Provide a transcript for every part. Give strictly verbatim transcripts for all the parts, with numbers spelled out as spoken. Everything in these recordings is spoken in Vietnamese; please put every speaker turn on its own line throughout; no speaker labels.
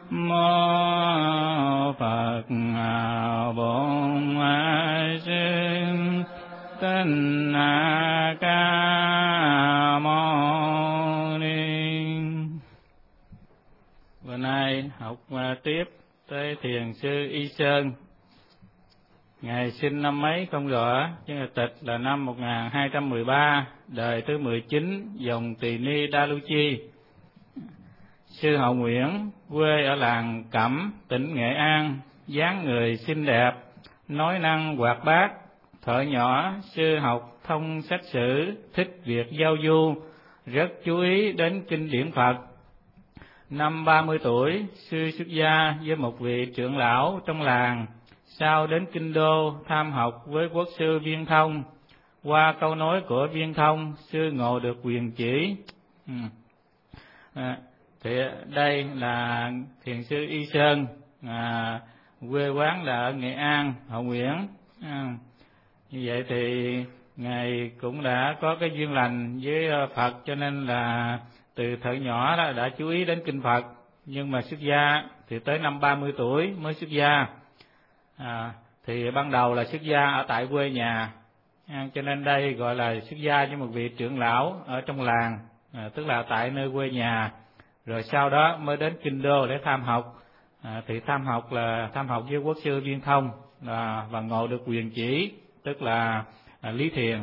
mô Phật Bổn Sư Thích Ca Mâu Ni. Bữa nay học tiếp tới Thiền sư Y Sơn. Ngày sinh năm mấy không rõ, nhưng là tịch là năm một nghìn hai trăm mười ba, đời thứ mười chín, dòng Tỳ Ni Đa Lu Chi. Sư họ Nguyễn, quê ở làng Cẩm, tỉnh Nghệ An, dáng người xinh đẹp, nói năng hoạt bát. Thuở nhỏ, sư học thông sách sử, thích việc giao du, rất chú ý đến kinh điển Phật. Năm ba mươi tuổi, sư xuất gia với một vị trưởng lão trong làng. Sau đến Kinh Đô tham học với quốc sư Viên Thông. Qua câu nói của Viên Thông, sư ngộ được quyền chỉ. Ừ. À, thì đây là thiền sư Y Sơn, à, quê quán là ở Nghệ An, họ Nguyễn. À, như vậy thì ngài cũng đã có cái duyên lành với Phật, cho nên là từ thời nhỏ đó đã chú ý đến kinh Phật. Nhưng mà xuất gia thì tới năm ba mươi tuổi mới xuất gia. À, thì ban đầu là xuất gia ở tại quê nhà, à, cho nên đây gọi là xuất gia với một vị trưởng lão ở trong làng, à, tức là tại nơi quê nhà. Rồi sau đó mới đến Kinh Đô để tham học. À, thì tham học là tham học với quốc sư Viên Thông, à, và ngộ được quyền chỉ, tức là à, lý thiền.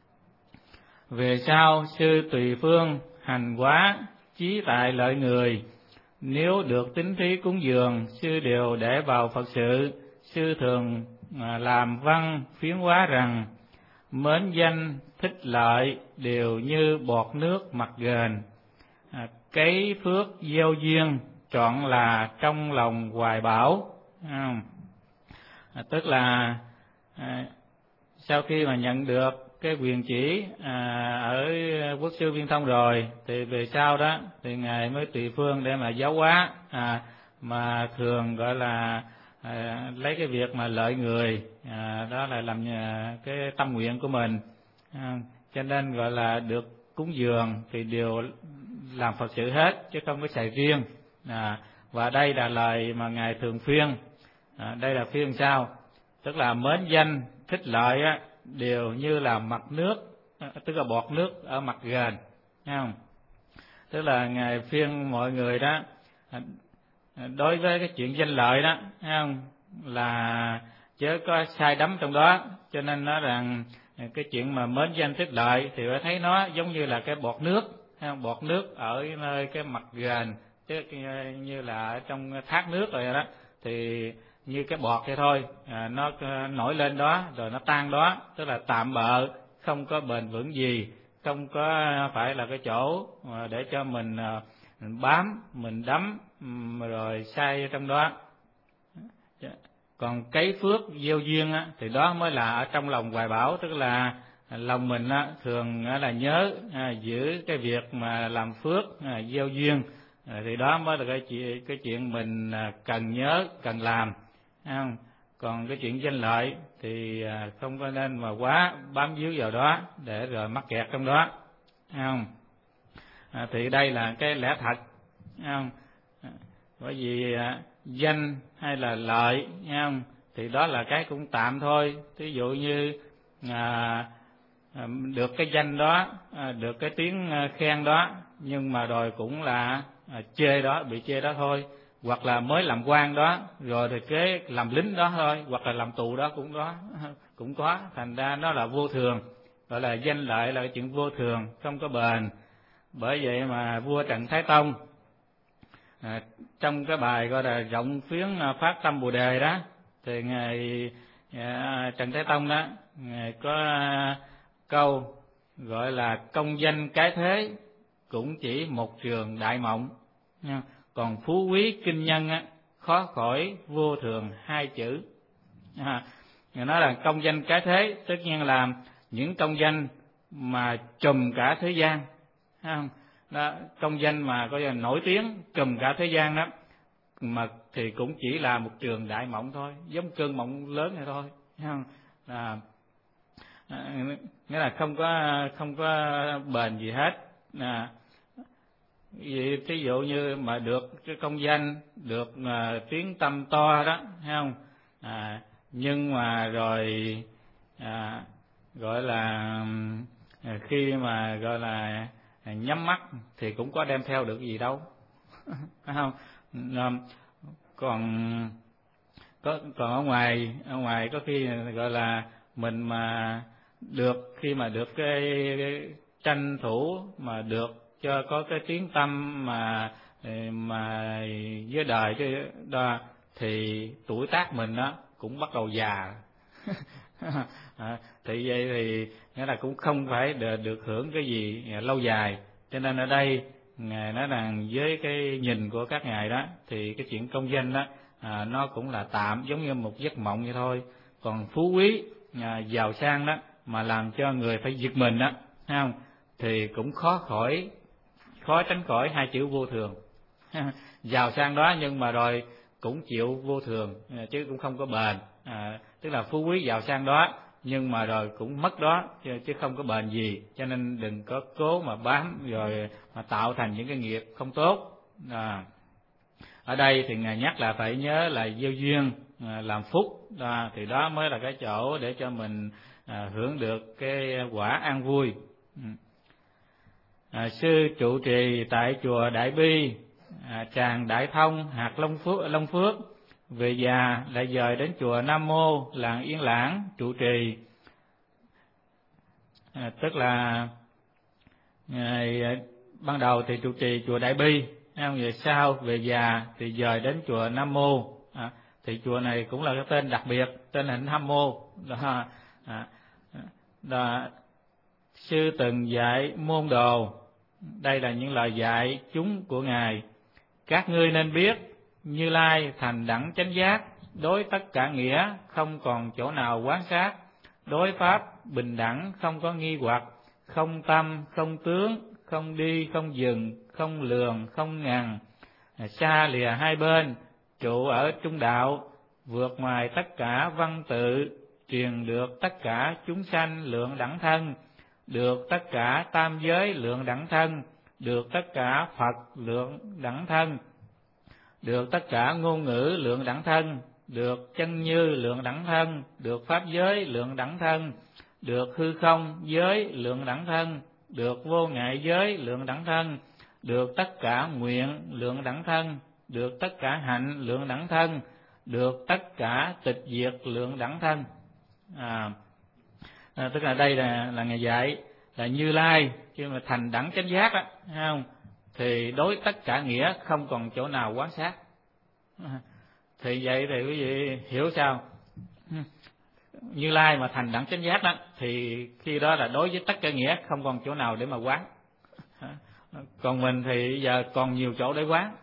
Về sau sư tùy phương hành hóa chí tại lợi người. Nếu được tín thí cúng dường, sư đều để vào Phật sự. Sư thường à, làm văn phiến hóa rằng: mến danh thích lợi đều như bọt nước mặt gền. À, cấy phước gieo duyên trọn là trong lòng hoài bão. À, tức là à, sau khi mà nhận được cái quyền chỉ à, ở quốc sư Viên Thông rồi, thì về sau đó thì ngài mới tùy phương để mà giáo hóa, à, mà thường gọi là à, lấy cái việc mà lợi người, à, đó là làm à, cái tâm nguyện của mình, à, cho nên gọi là được cúng dường thì đều làm Phật sự hết chứ không có xài riêng. À, và đây là lời mà ngài thường phiên. À, đây là phiên sao, tức là mến danh thích lợi á, đều như là mặt nước, tức là bọt nước ở mặt gền, thấy không? Tức là ngài phiên mọi người đó, đối với cái chuyện danh lợi đó, thấy không, là chớ có sai đắm trong đó. Cho nên nói rằng cái chuyện mà mến danh thích lợi thì phải thấy nó giống như là cái bọt nước, thấy không? Bọt nước ở nơi cái mặt gền, chứ như là ở trong thác nước rồi đó, thì như cái bọt vậy thôi, à, nó nổi lên đó rồi nó tan đó, tức là tạm bợ, không có bền vững gì, không có phải là cái chỗ để cho mình, mình bám, mình đắm rồi sai trong đó. Còn cấy phước gieo duyên á, thì đó mới là ở trong lòng hoài bão, tức là lòng mình á, thường là nhớ à, giữ cái việc mà làm phước, à, gieo duyên, à, thì đó mới là cái chuyện, cái chuyện mình cần nhớ, cần làm. Không? Còn cái chuyện danh lợi thì không có nên mà quá bám víu vào đó để rồi mắc kẹt trong đó, không? À, thì đây là cái lẽ thật, không? À, bởi vì à, danh hay là lợi, không? Thì đó là cái cũng tạm thôi. Ví dụ như à, à, được cái danh đó, à, được cái tiếng khen đó, nhưng mà rồi cũng là à, chê đó, bị chê đó thôi. Hoặc là mới làm quan đó, rồi thì kế làm lính đó thôi, hoặc là làm tù đó cũng đó, cũng có. Thành ra nó là vô thường, gọi là danh lợi là cái chuyện vô thường, không có bền. Bởi vậy mà vua Trần Thái Tông, à, trong cái bài gọi là rộng phiến phát tâm Bồ Đề đó, thì ngài à, Trần Thái Tông đó, ngài có à, câu gọi là công danh cái thế cũng chỉ một trường đại mộng, nha. Còn phú quý kinh nhân á, khó khỏi vô thường hai chữ. À, người nói là công danh cái thế, tất nhiên là những công danh mà trùm cả thế gian, thấy không? Đó, công danh mà coi là nổi tiếng trùm cả thế gian đó, mà thì cũng chỉ là một trường đại mộng thôi, giống cơn mộng lớn này thôi, thấy không? À, nghĩa là không có không có bền gì hết. À, Vì thí dụ như mà được cái công danh, được uh, tiếng tâm to đó, thấy không? À, nhưng mà rồi à, gọi là à, khi mà gọi là à, nhắm mắt thì cũng có đem theo được gì đâu, phải không? À, còn có còn ở ngoài ở ngoài có khi gọi là mình mà được khi mà được cái, cái tranh thủ mà được cho có cái tiếng tâm mà mà với đời chứ đó, thì tuổi tác mình đó cũng bắt đầu già. À, thì vậy thì nghĩa là cũng không phải được, được hưởng cái gì lâu dài. Cho nên ở đây ngài nói rằng với cái nhìn của các ngài đó thì cái chuyện công danh đó à, nó cũng là tạm, giống như một giấc mộng vậy thôi. Còn phú quý à, giàu sang đó mà làm cho người phải giật mình đó, thấy không? Thì cũng khó khỏi khó tránh khỏi hai chữ vô thường. Giàu sang đó nhưng mà rồi cũng chịu vô thường, chứ cũng không có bền. À, tức là phú quý giàu sang đó nhưng mà rồi cũng mất đó, chứ không có bền gì. Cho nên đừng có cố mà bám rồi mà tạo thành những cái nghiệp không tốt. À, ở đây thì ngài nhắc là phải nhớ là gieo duyên à, làm phúc, à, thì đó mới là cái chỗ để cho mình à, hưởng được cái quả an vui. À, sư trụ trì tại chùa Đại Bi, à, tràng Đại Thông, hạt Long Phước, Long Phước, về già lại dời đến chùa Nam Mô, làng Yên Lãng trụ trì. À, tức là ngày ban đầu thì trụ trì chùa Đại Bi, về sau về già thì dời đến chùa Nam Mô. À, thì chùa này cũng là cái tên đặc biệt, tên hình Nam Mô. Đó, à, đó, sư từng dạy môn đồ. Đây là những lời dạy chúng của ngài: các ngươi nên biết, Như Lai thành đẳng chánh giác, đối tất cả nghĩa không còn chỗ nào quán sát, đối pháp bình đẳng không có nghi hoặc, không tâm không tướng, không đi không dừng, không lường không ngằn, xa lìa hai bên, trụ ở trung đạo, vượt ngoài tất cả văn tự, truyền được tất cả chúng sanh lượng đẳng thân, được tất cả tam giới lượng đẳng thân, được tất cả Phật lượng đẳng thân, được tất cả ngôn ngữ lượng đẳng thân, được chân như lượng đẳng thân, được pháp giới lượng đẳng thân, được hư không giới lượng đẳng thân, được vô ngại giới lượng đẳng thân, được tất cả nguyện lượng đẳng thân, được tất cả hạnh lượng đẳng thân, được tất cả tịch diệt lượng đẳng thân. À, à, tức là đây là là ngài dạy là Như Lai khi mà thành đẳng chánh giác á, thấy không? Thì đối tất cả nghĩa không còn chỗ nào quán sát. À, thì vậy thì quý vị hiểu sao? Như Lai mà thành đẳng chánh giác đó thì khi đó là đối với tất cả nghĩa không còn chỗ nào để mà quán. Còn mình thì giờ còn nhiều chỗ để quán.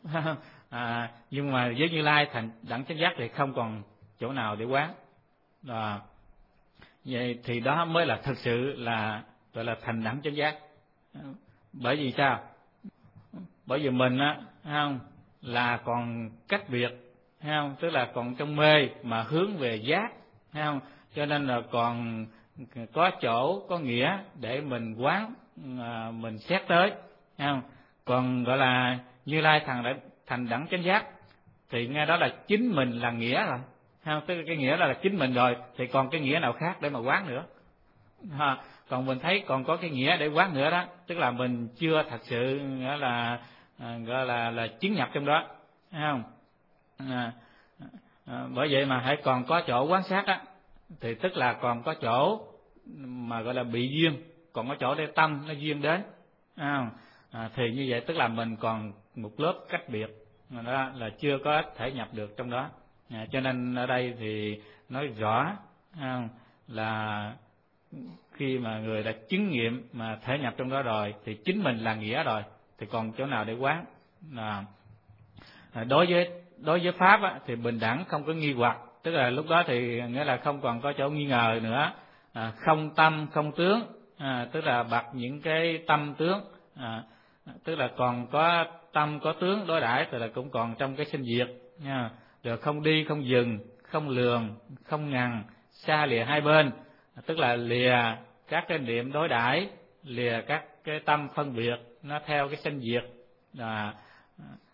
À, nhưng mà với Như Lai thành đẳng chánh giác thì không còn chỗ nào để quán. À, vậy thì đó mới là thực sự là gọi là thành đẳng chánh giác. Bởi vì sao? Bởi vì mình á, không là còn cách biệt, không, tức là còn trong mê mà hướng về giác, không, cho nên là còn có chỗ có nghĩa để mình quán, mình xét tới, không. Còn gọi là Như Lai thành thành đẳng chánh giác thì nghe đó là chính mình là nghĩa rồi, không, tức là cái nghĩa là chính mình rồi thì còn cái nghĩa nào khác để mà quán nữa. Ha, còn mình thấy còn có cái nghĩa để quán nữa đó, tức là mình chưa thật sự nghĩa là à, gọi là là chứng nhập trong đó, thấy không? À, à, bởi vậy mà hãy còn có chỗ quán sát á, thì tức là còn có chỗ mà gọi là bị duyên, còn có chỗ để tâm nó duyên đến, à, à, thì như vậy tức là mình còn một lớp cách biệt, mà đó là chưa có thể nhập được trong đó. À, cho nên ở đây thì nói rõ à, là khi mà người đã chứng nghiệm mà thể nhập trong đó rồi thì chính mình là nghĩa rồi, thì còn chỗ nào để quán. À, đối với đối với pháp á, thì bình đẳng không có nghi hoặc, tức là lúc đó thì nghĩa là không còn có chỗ nghi ngờ nữa. À, không tâm không tướng, à, tức là bặt những cái tâm tướng, à, tức là còn có tâm có tướng đối đãi, tức là cũng còn trong cái sinh diệt nha. Rồi không đi không dừng, không lường không ngằn, xa lìa hai bên, tức là lìa các cái niệm đối đãi, lìa các cái tâm phân biệt nó theo cái sinh diệt, là